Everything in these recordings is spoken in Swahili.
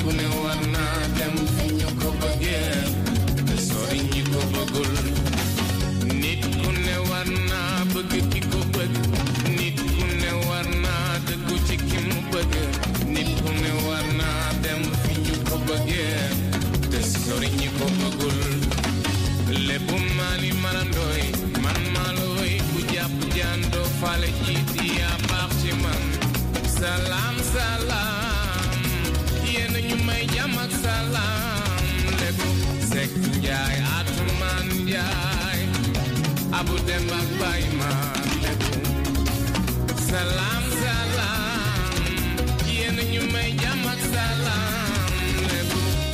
ku ne war naa dem fi ñu ko bëggee te sori ñi ko bëggul nit ku ne war naa bëgg ki ko bëgg nit ku ne war naa dëggu ci ki mu bëgg nit ku ne war naa dem fi ñu ko bëggee te sori ñi ko bëggul lépp maali marandooy man maalooy bu jàpp jàndoo fale jiiti yaa baax ci man salaam salaam yéen ñu may jàmm ak salaam lépp Sekk Njaay Atumaan Njaay Abu Demba ak Baay ma lépp salaam salaam yéen ñu may jàmm ak salaam lépp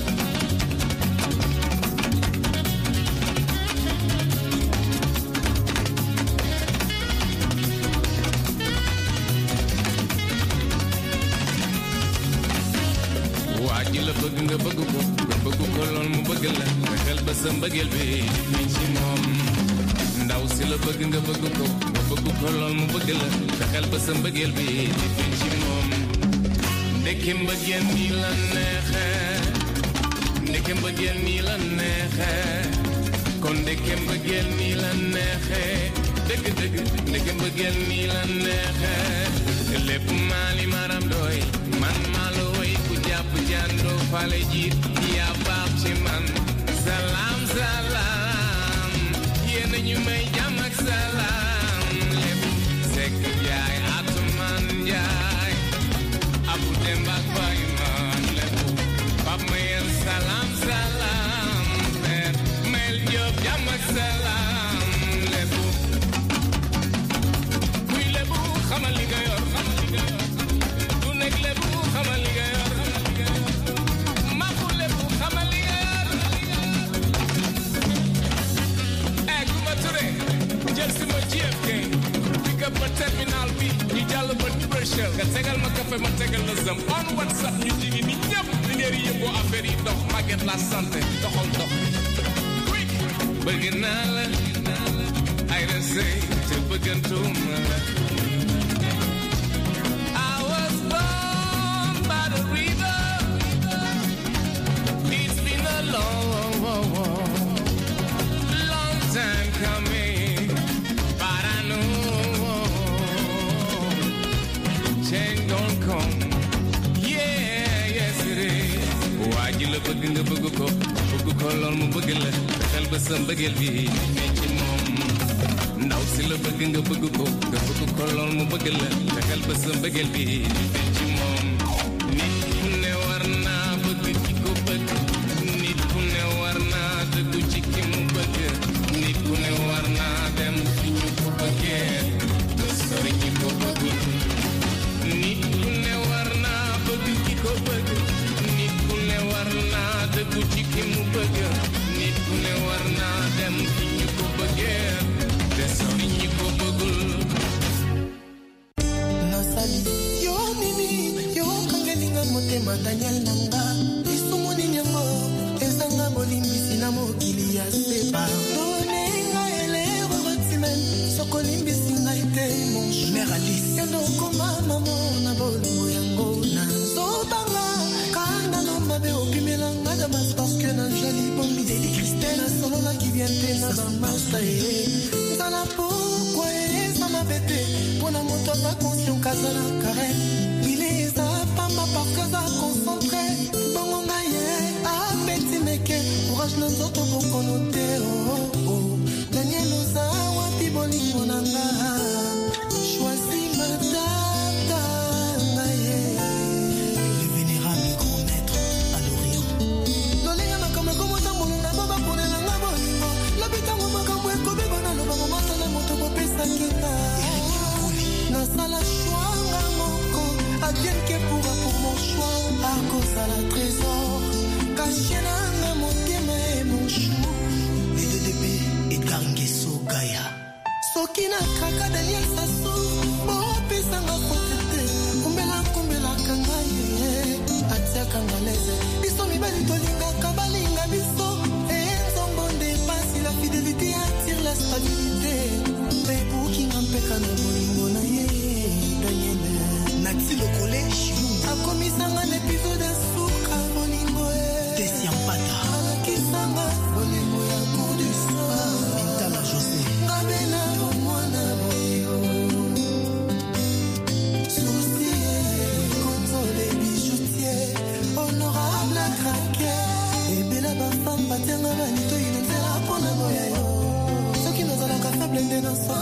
waaji la bëgg nga bëgg ko lool mu bëgg la xel ba sa mbëggeel bi di ci moom ndaw si la bëgg nga bëgg ko lool mu bëgg la xel ba sa mbëggeel bi di ci moom ndeke mbëggeel nii la neexee ndeke mbëggeel nii la neexee kon ndeke mbëggeel nii la neexee dëgg dëgg ndeke mbëggeel nii la neexee lépp maali maram doy man maalo jàpp jàndoo fale jiit yaa baax ci man salaam salaam yéen ñu may jàmm ak salaam lépp Sekk Njaay Atumaan Njaay Abu Demba ak Baay ma lépp Pap Mayel salaam salaam Père Mayel Jóob jàmm ak salaam lépp kuy lépp xamal li nga yor du nekk lépp xamal li nga yor jël si ma GFK pick up ma terminal bi ñu jàll ba Dubreuil nga tegal ma café ma tegal la zëm on WhatsApp ñu jigi ni ñëpp di ngeen yëngoo affaire yi dox màgget la santé doxal dox quick bëgg naa la ay resey te bëggantuma la I was born by the river it's been a long time coming but I know change don't come yeah yes it is waaji la bëgg nga bëgg ko lool mu bëgg la xel ba sa mbëggeel bi ne ci moom ndaw si la bëgg nga bëgg ko lool mu bëgg la xel ba sa mbëggeel bi ne ci moom nit ku ne war naa bëgg ki ko bëgg nit ku ne war naa dëggu ci ki mu bëgg nit ku ne war naa dem fi ñu ko bëggee te sori ñi ko bëgg nit ku ne war naa bëgg ki ko bëgg nit ku ne war naa dëggu ci ki mu bëgg nit ku ne war naa dem fi ñu ko bëggee te sori ñi ko bëggul nasali yo nini yo kangelinga motema Daniel nanga isumuni nyango ezanga bolimbisi na mokili ya sepa donenga elero batimen sokolimbisi ngai te mon mère Alice yando koma mamo na bolongo yango na zobanga kanda no mabe opimelanga damas parce que na jali bombi deli Christelle solo la qui vient te na bamasta nzala pourquoi eza mabete mpona moto aza conscient kazala kare bileza pamba parce que aza concentré bongo na ye apeti meke courage na nzoto bokono te Daniel oza wapi bolingo na nga choisi matata na ye le vénérable grand maître à l'Orient lolenga makambo komotambolo na baba ponela nga bolingo lobitango makambo ekobeba na lobango masala moto bopesaki nga nasala shwanga moko advienne que pourra pour mon choix à cause à la trésor caché nanga motema e mon chou DDB Edgar Ngeso Gaya soki na kaka Daniel Sassou bopesanga fotete kumbela kanga ye atiaka ngaleze biso mibali tolingaka balinga biso enzombo ndepasi la fidélité attire la stabilité mpe bukinga mpeka na bolingo na ye Daniel nati lokole akomisanga na épisode ya suka Mata Alakisanga Bolimo ya coup du soir Itala José Ngabena Omwana Boyo Soucier Console bijoutier Honorable à craquer Et bella bafam Batianga Banito Inutela Pona Boya yo Ceux qui nous ont la café blindé dans son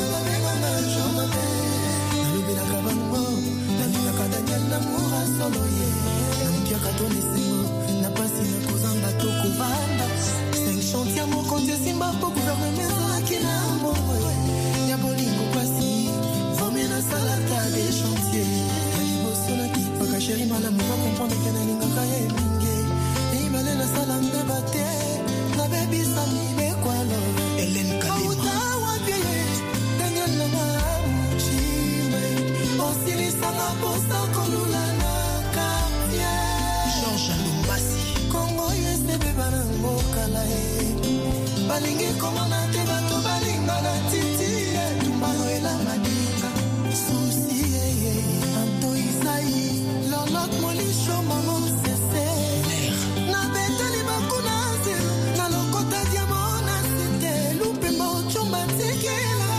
Nalubela Kabango Nalina Kadanyel Namoura Soloye Namkia Katonisimo Napasi na Kozanga Toko Vanda 5 chantiers mon compte Simba pour gouvernement Akina Mboye Yabolingo Kwasi Vomena Salata des chantiers Yalibo Solaki Faka chéri Malamu va comprendre que Nalinga Kaye Minge Et Imale na Salam Debate Na baby Sami Bekwalo Hélène Kalima Daniel Namamuchi Osilisanga Posa Kolula na Kapia Georges Lumbasi Kongo USDB Banango Kalae Balingi Komana Tebato Balinga na Titi Tumbano Ela Madinga Souci Anto Isaï Lolot Molisho Momo Sese Na Beteli Bakuna Zero Na Lokota Diamona Sete Lupe Mocho Mateke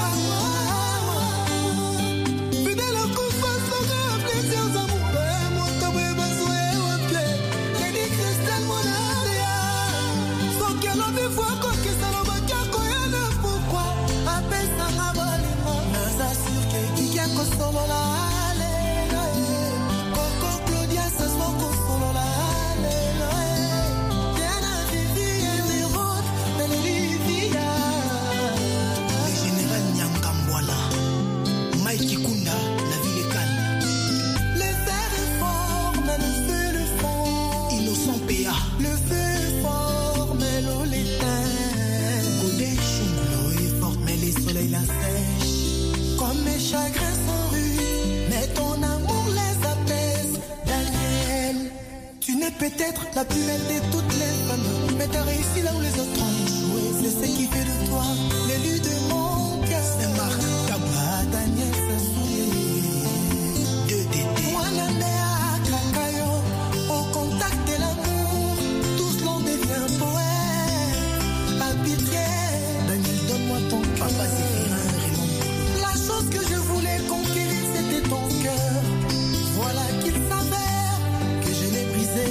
peut-être la plus belle de toutes les femmes, mais t'as réussi là où les autres ont échoué. C'est ce qui fait de toi l'élu de mon cœur. C'est Marc Taba, Daniel Sassouye, de Dédé. Wanandea Kakayo, au contact de l'amour, tous l'on devient poète. À pitié, Daniel, donne-moi ton cœur. Papa, c'est Raymond. La chose que je voulais conquérir, c'était ton cœur. Voilà qu'il s'avère que je l'ai brisé.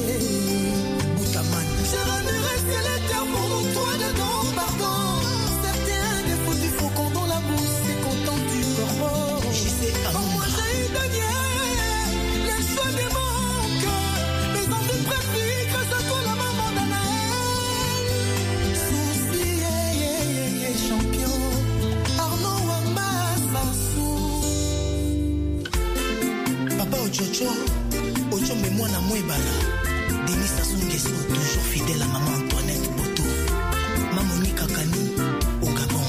J'ai remué ciel et terre pour mon toit dedans, pardon. Certains défauts du faucon dans la bouche, c'est content du corbeau. Moi j'ai eu Daniel, les choix de mon cœur, mes envies préférées grâce à toi la maman d'Anaël. Souci, champion, Arnaud Wamba Sassou. Papa Ochocho, Ocho mais moi na Mouébala. Denis Sassou Nguesso, toujours fidèle à maman Antoinette Boto. Mamoni Kakani, au Gabon.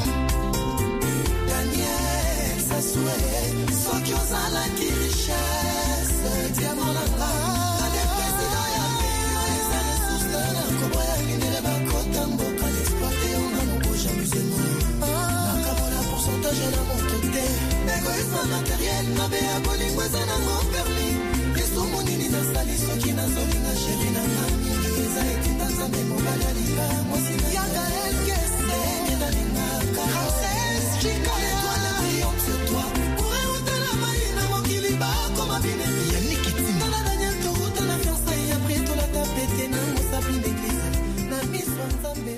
Daniel Sassou, Sokyo Zala qui richesse, diamant la grâce. Des présidents et amis, les années sous la Koboya, Guinée, Bakota, Mboka, l'exploité, on a mon beau jamusement. Nakabola, pourcentage à la montée. Égoïsme matériel, Nabé à Bolingo, Zana, mon permis. Monini na sali soki na zoli na chéri na mami eza etinda nzambe mobali alinga mwasi na yaga elkese na lingaka Ramsès Chica l'étoile brillante sur toi pour éouter la maille na mokili bakoma binemi Yannick Itima na Daniel Toruta na fiançailles après tout la tapete na mosapi d'église na Miss Nzambe.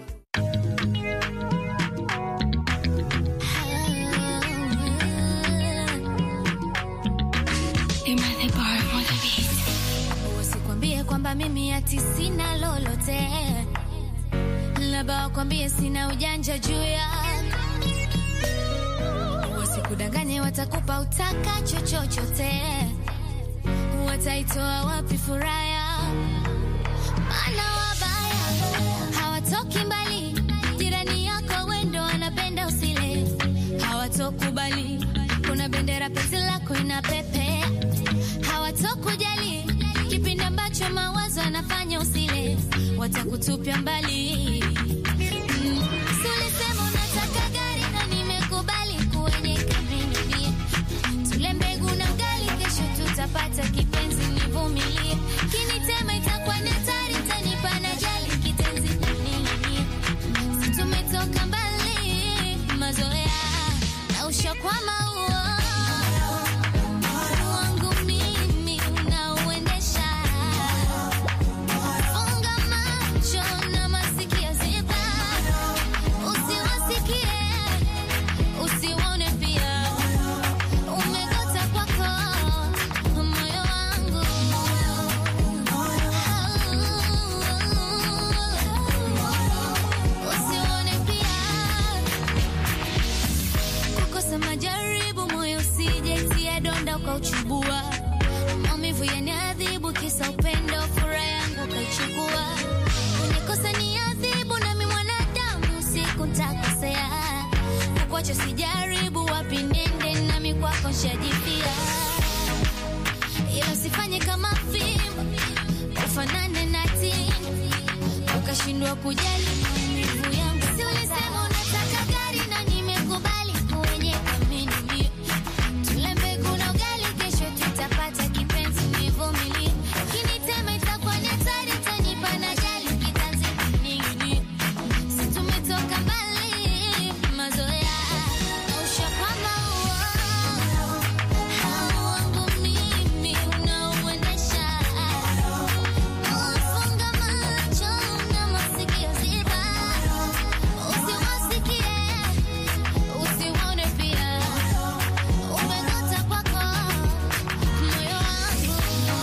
Kwamba mimi ati sina lolote, labda wakwambie sina ujanja juu ya wasikudanganye, watakupa utakacho chochote, wataitoa wapi furaha? Maana wabaya hawatoki mbali, jirani yako wendo wanapenda usile, hawatokubali kuna bendera penzi lako inapepe, hawatokujali kipindi ambacho mawazo yanafanya usile, watakutupia mbali. Sulisema unataka gari na nimekubali kwenye kamini. Tule mbegu na ugali, kesho tutapata kipenzi, nivumilie. Kinitema itakuwa ni hatari, tanipa na tumetoka mbali, mazoea na ushakwama huo. Wangu mimi unauendesha. Funga macho na masikio ziba. Usiwasikie, usiwaone pia. Umegota kwako moyo wangu. Usiwaone pia. Kukosa majaribu moyo usijaitia donda ukauchubua. Maumivu yaniadhibu kisa upendo, furaha yangu kaichukua. Unikosa ni adhibu nami mwanadamu siku nitakosea. Kukuacha sijaribu wapi nende nami kwako nshajipia. Ila sifanye kama fimbo ufanane na tini ukashindwa kujali maumivu yangu. Si ulisema unataka gari na nimekubali kwenye kamini. Tule mbegu na ugali kesho tutapata kipenzi nivumilie. Kinitema itakuwa ni hatari tanipa na jali kitanzi kinini. Si tumetoka mbali, mazoea na ushakwama huo. Wangu mimi unauendesha. Funga macho na masikio ziba. Usiwasikie, usiwaone pia. Umegota kwako moyo wangu.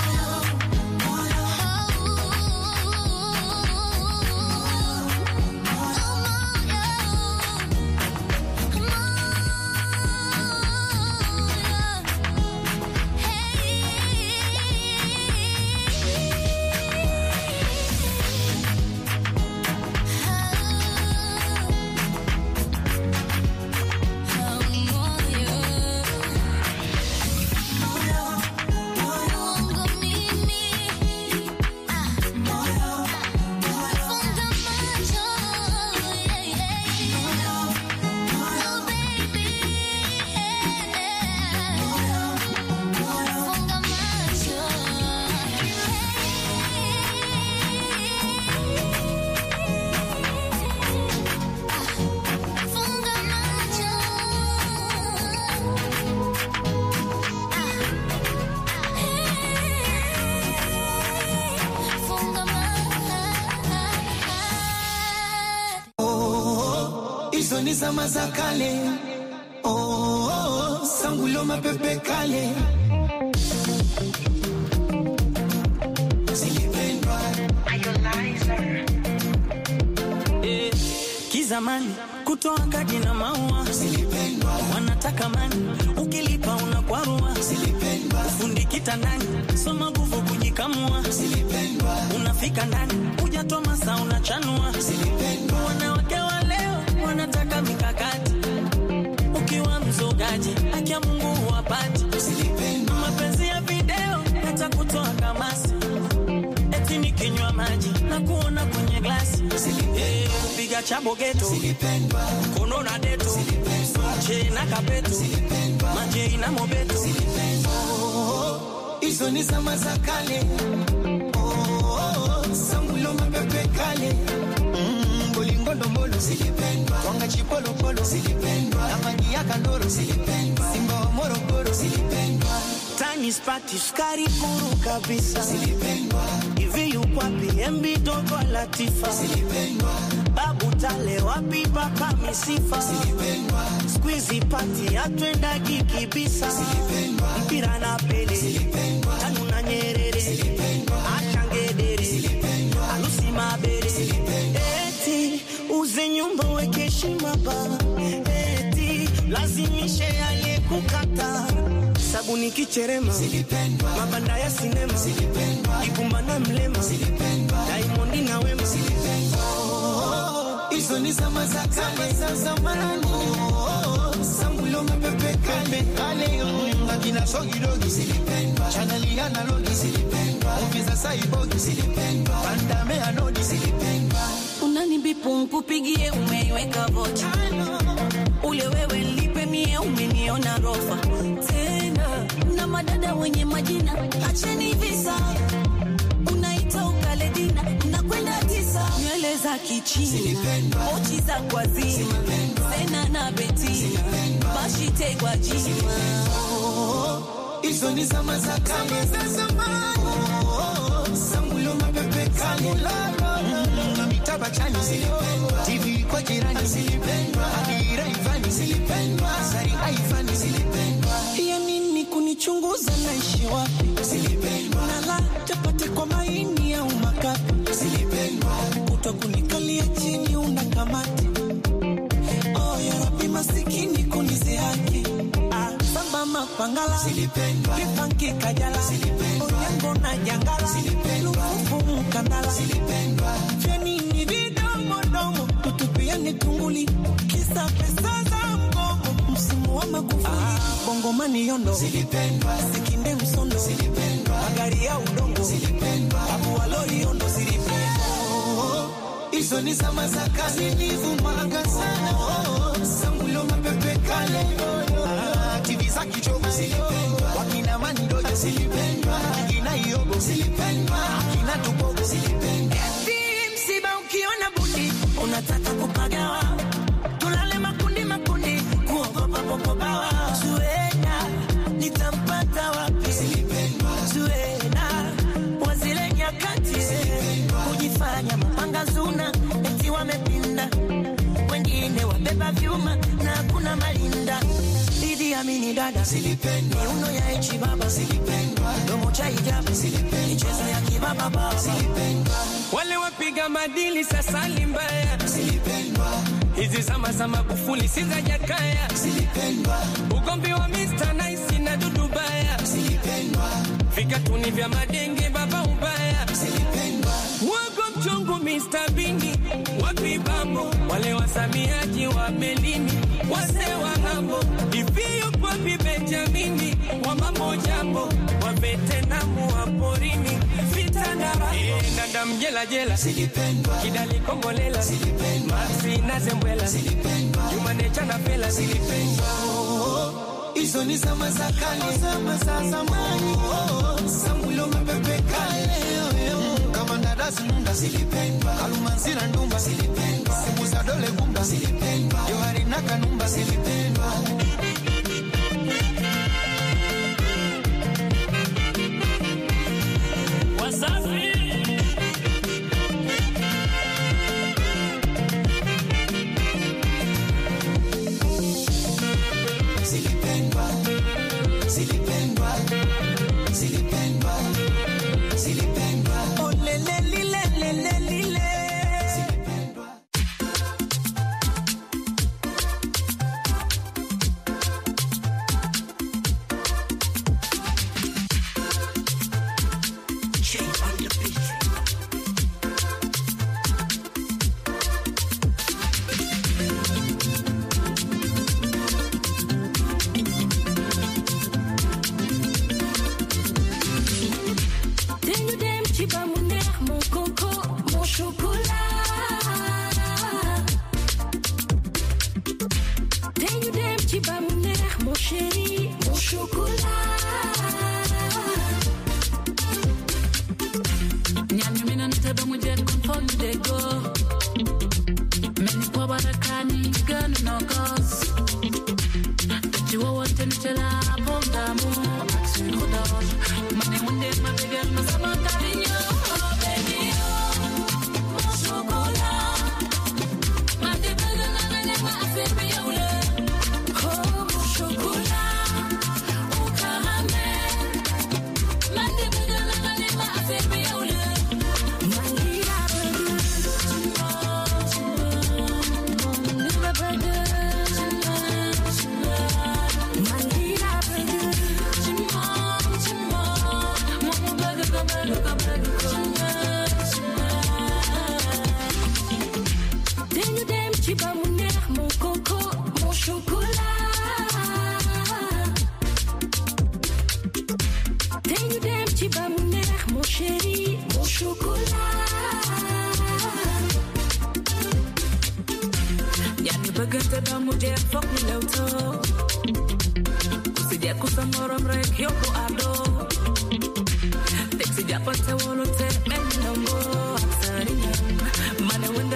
Hizo ni zama za kale. Sangulo mapepe kale. Zilipendwa. Kizamani kutoa kadi na maua. Zilipendwa. Wanataka mani ukilipa unakwarua. Zilipendwa. Fundi kitandani soma nguvu kujikamua. Zilipendwa. Unafika ndani hujatoa masaa unachanua. Zilipendwa. Wanawake wa leo wanataka mikakati. Ukiwa mzogaji haki ya Mungu huwapati. Zilipendwa. Mapenzi ya video yatakutoa kamasi. Eti nikinywa maji na kuona kwenye glasi. Kupiga chabo geto. Zilipendwa. Kono na deto. Zilipendwa. Che na kapeto. Zilipendwa. Maje ina mobeto. Zilipendwa. Hizo ni zama za kale. Sangulo mapepe kale. Bolingo ndombolo. Zilipendwa. Wanga chipolo polo. Zilipendwa. Amani ya kandoro. Zilipendwa. Simba wa Morogoro. Zilipendwa. Tani spati sukari kuru kabisa. Zilipendwa. Hivi yupo wapi MB Dogo Latifa. Zilipendwa. Babu Tale wapi Papa Misifa. Zilipendwa. Squeezy party atwenda kikibisa. Zilipendwa. Mpira na Pele. Zilipendwa. Tanu na Nyerere. Zilipendwa. Achangedere. Zilipendwa. Alusi Mabere. Zilipendwa. Eti uze nyumba weke heshima ba. Eti lazimishe aliyekukata. Sabuni kicherema. Zilipendwa. Mabanda ya sinema. Zilipendwa. Ibumba na Mlema. Zilipendwa. Diamond na Wema. Zilipendwa. Hizo ni zama za kale za zamani. Sangulo mapepe kale. Akina Sogi Dogi. Zilipendwa. Chaneli analogi. Zilipendwa. Uvisa Saibogi. Zilipendwa. Pandame anodi. Zilipendwa. Unanibipu nkupigie umeiweka vocha. Ule wewe lipe mie umeniona rofa. Tena na madada wenye majina acheni visa. Unaita ukale dina unakwenda tisa. Nywele za kichina, mochi za kwazima, sena na betina, bashi tegwa jima. Hizo ni zama za kale za zamani. Sambulo mapepe kale na mitaba chani zilipendwa. TV kwa jirani zilipendwa. Adira Ivani zilipendwa. Sari Aivani zilipendwa. Ya nini kunichunguza naishi wapi? Zilipendwa. Nala chapati kwa maini au makapi. Zilipendwa. Utakunikalia chini unakamati. Oh ya Rabbi masikini kunize haki. Samba mapangala zilipendwa. Kipanki kajala zilipendwa. Onyango na jangala zilipendwa. Lufufu mkandala zilipendwa. Feni ni vidomo domo kutupia ni tunguli. Kisa pesa za mgomo msimu wa makufuli. Bongo mani yondo zilipendwa. Sikinde msondo zilipendwa. Magari ya udongo zilipendwa. Abu walori yondo zilipendwa. Hizo ni zama za kazi nivumanga sana. Sambulo mapepe kale TV za kichoma zilipendwa. Wakina Mandoja zilipendwa. Wakina Yobo zilipendwa. Wakina Tubogo zilipendwa. Msiba ukiona bundi unataka kupagawa. Tulale makundi makundi kuogopa popo bawa. Zuena nitampata wapi? Zilipendwa. Zuena wazile nyakati kujifanya mapanga zuna eti wamepinda. Wengine wabeba vyuma na kuna malinda. Didi amini dada zilipendwa. Miuno ya echi baba zilipendwa. Domo cha hijabu zilipendwa. Michezo ya kibaba baba zilipendwa. Wale wapiga madili sasa limbaya zilipendwa. Hizi zama za Magufuli si za Jakaya zilipendwa. Ugombi wa Mr. Nice na Dudu Baya zilipendwa. Vikatuni vya madenge baba ubaya zilipendwa. Wago mchongo Mr. Bini wapi bambo. Wale wasamiaji wa melini wase wa ngambo. Ifio kwa Benjamini wa mambo jambo. Wa Vietnamu wa porini vita na raho. Ndam jela jela zilipendwa. Kidali Kombolela zilipendwa. Maxi na Zembwela zilipendwa. Jumanecha na Pela zilipendwa. Hizo ni zama za kale, zama za zamani. Sambulo mapepe kale. Kama ndarazi nunda zilipendwa. Kalumanzira ndumba zilipendwa. Simu za dole gumba zilipendwa. Johari na Kanumba zilipendwa. Wasafi zilipendwa. Zilipendwa. Zilipendwa. Zilipendwa. Oh lele lile lele lile zilipendwa. Money when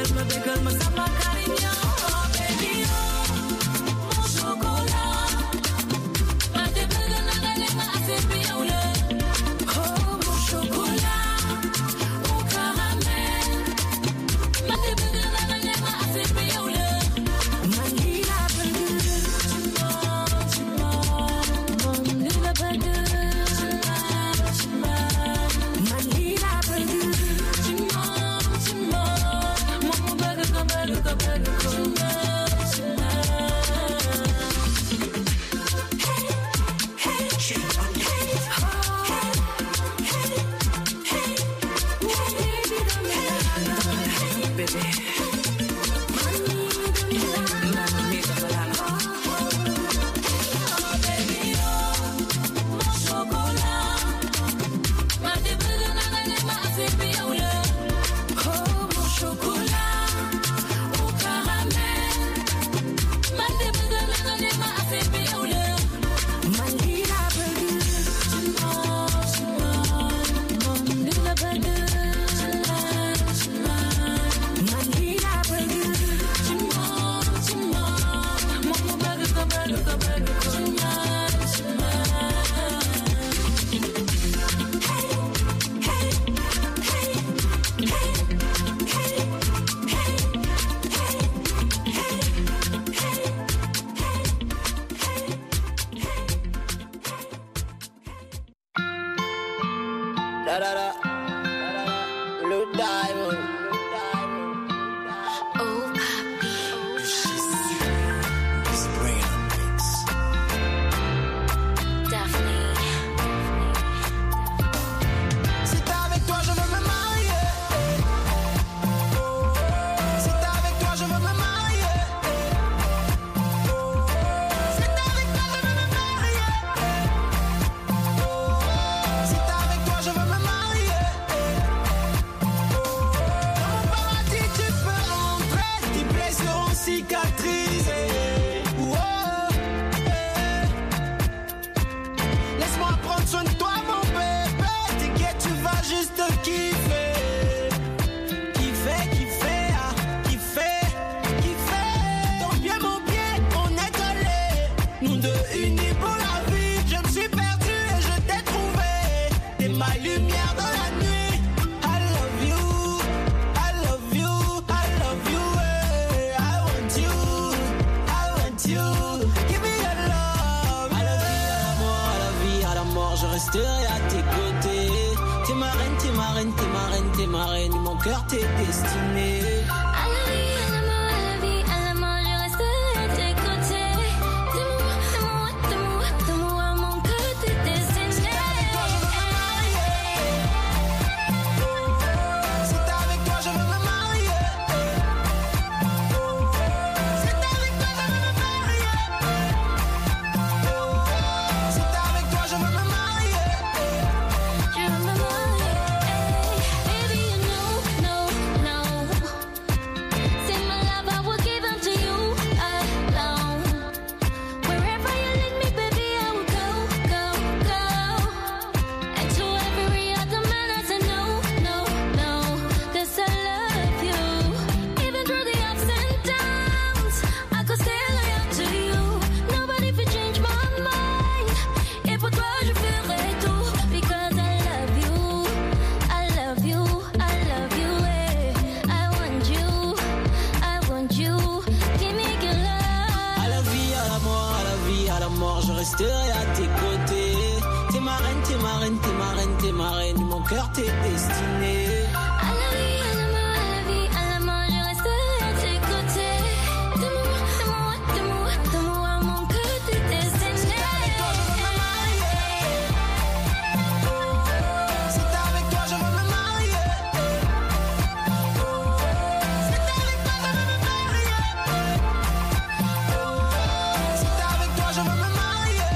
Blue Diamond. Oh, papi. Daphne. Si t'es avec toi, je veux me marier. Si t'es avec toi, je veux me marier. Si t'es avec toi, je veux me marier. Si t'es avec toi, je veux me marier. Dans mon paradis, tu peux rentrer. Tes blessures ont cicatrisé. Laisse-moi prendre soin de toi, mon bébé. T'inquiète, tu vas juste kiffer. Kiffer, kiffer, ah, kiffer, kiffer. Ton pied, mon pied, on est collés. Nous deux unis pour la vie. Je me suis perdu et je t'ai trouvé. T'es ma lumière dans la nuit. I love you, I love you, I love you. I want you, I want you. Give me your love. À la vie, à la mort, à la vie, à la mort, je resterai à tes côtés. T'es ma reine, t'es ma reine, t'es ma reine, t'es ma reine. Mon cœur t'est destiné. À la vie, à la mort, à la vie, à la mort, je resterai à tes côtés. Dis-moi, mon cœur t'est destiné. Si t'es avec toi, je veux me marier. Si t'es avec toi, je veux me marier. Si t'es avec toi, je veux me marier. Si t'es avec toi, je veux me marier. Je veux me marier. Baby, you know, say my love, I will give unto you alone. Wherever you lead me, baby, I will go. And to every other man, I say no, 'cause I love you. Even through the ups and downs, I could stay loyal to you. Nobody can change my mind. Et pour toi, je ferai tout. Because I love you, I love you, I love you. I want you, I want you. Give me your love. À la vie, à la mort, à la vie, à la mort, je resterai à tes côtés. T'es ma reine, t'es ma reine, t'es ma reine, t'es ma reine. Mon cœur t'est destiné. À la vie, à la mort, à la vie, à la mort, je resterai à tes côtés. Dis-moi, mon cœur t'est destiné. Si t'es avec toi, je veux me marier. Si t'es avec toi, je veux me marier. Si t'es avec toi, je veux me marier.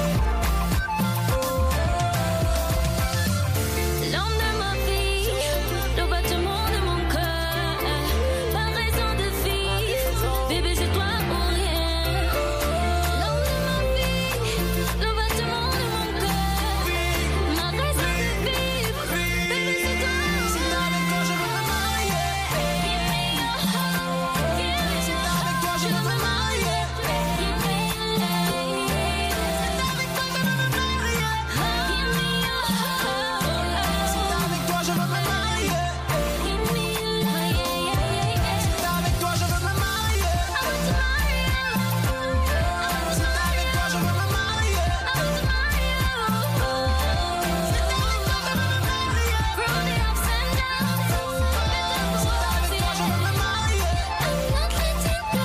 L'homme de ma vie, le battement de mon cœur, pas raison de vivre, bébé c'est toi ou rien. L'homme de ma vie, le battement de mon cœur, ma raison de vivre, bébé c'est toi ou rien. Si t'es avec toi, je veux me marier. Give me your heart, give me Si your t'es avec toi, je veux me marier. give me your love. Si t'es avec toi, je veux me marier. Give me your heart, Si t'es avec toi, je veux me marier. give me your love. Si t'es avec toi, je veux me marier. I want to marry you. Si t'es avec toi, je veux me marier. I want to marry you. Si t'es avec toi, je veux me marier. Through the ups and downs, Si t'es avec toi, je veux me marier. I'm not letting go.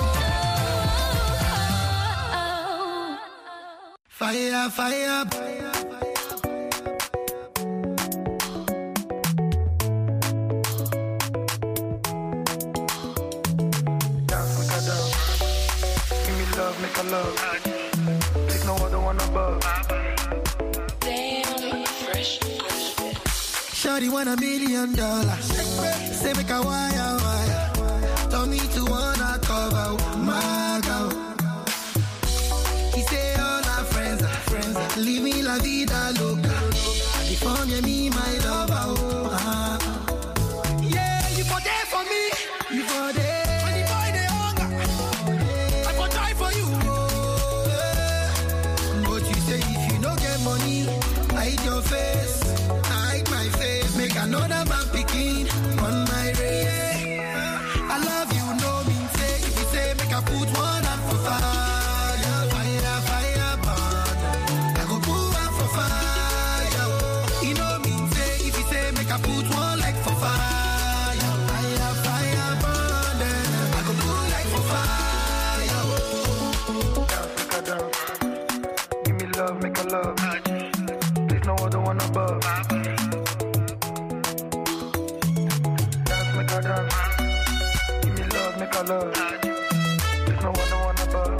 Fire, fire. Dance like I dance. Give me love, make a love. There's no other one above. Shawty want $1 million. Say make a wire. Tell me to wanna cover my girl. He say all our friends are living la vida loca. California, me, my lover. Oh, yeah, you for there for me. You for there. When the boy they hunger, I for die for you. Oh, yeah. But you say if you no get money, hide your face. Hide my face. Make another man picking on my race. I love you, no mean say. If you say make I put one hand for fire. Fire, burn. I go put one for fire. You know mean say. love. There's no other one above. Dance, make her dance. Give me love, make her love. There's no other one above.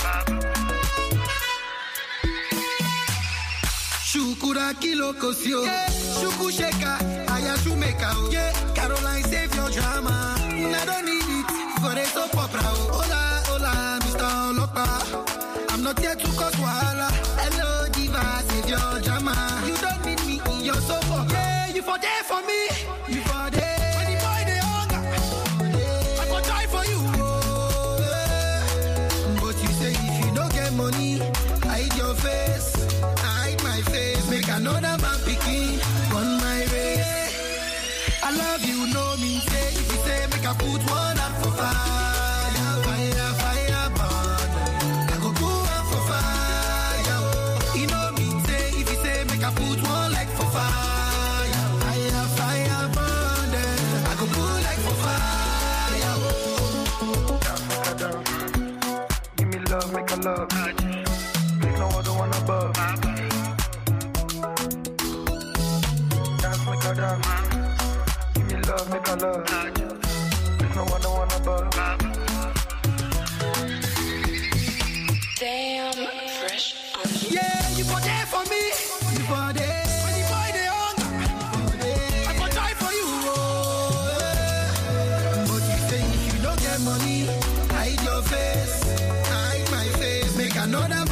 Shukura kilo kosio, shuku sheka, aya shumeka, yeah. Caroline save your drama. I don't need it for a soap opera. Hola, hola, Mr. Lopa. I'm not here to cause wahala. Hello, diva, save your drama. You don't need me in your soap opera. Yeah, you for there for me. You for there. When the boy they hunger, I go die for you. Oh, yeah. But you say if you don't get money, hide your face. Hide my face. Make another man picking on my race. I love you, no mean say. If you say make I put one up for fire, fire, fire, burn. I go put one for fire. You know me say. If you say make I put one like for fire, fire, fire, burn. I go put like for fire. Dance, make her dance. Give me love, make her love. There's no other one above. Dance, make her dance. Give me love, make her love. There's no other one above. Damn, fresh on Yeah, you for there for me. You for there. When the boy they hunger, I go die for you. Oh, yeah. But you say if you don't get money, hide your face. Hide my face. Make another